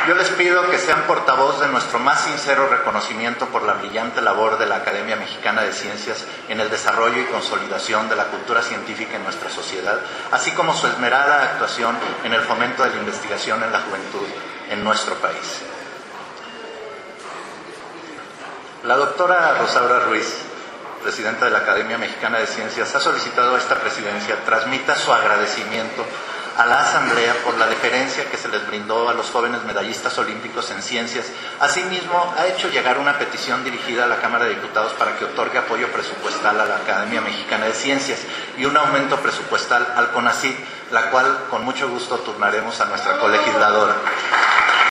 Yo les pido que sean portavoz de nuestro más sincero reconocimiento por la brillante labor de la Academia Mexicana de Ciencias en el desarrollo y consolidación de la cultura científica en nuestra sociedad, así como su esmerada actuación en el fomento de la investigación en la juventud en nuestro país. La doctora Rosaura Ruiz, presidenta de la Academia Mexicana de Ciencias, ha solicitado a esta presidencia transmita su agradecimiento a la Asamblea por la deferencia que se les brindó a los jóvenes medallistas olímpicos en ciencias. Asimismo, ha hecho llegar una petición dirigida a la Cámara de Diputados para que otorgue apoyo presupuestal a la Academia Mexicana de Ciencias y un aumento presupuestal al CONACYT, la cual con mucho gusto turnaremos a nuestra colegisladora.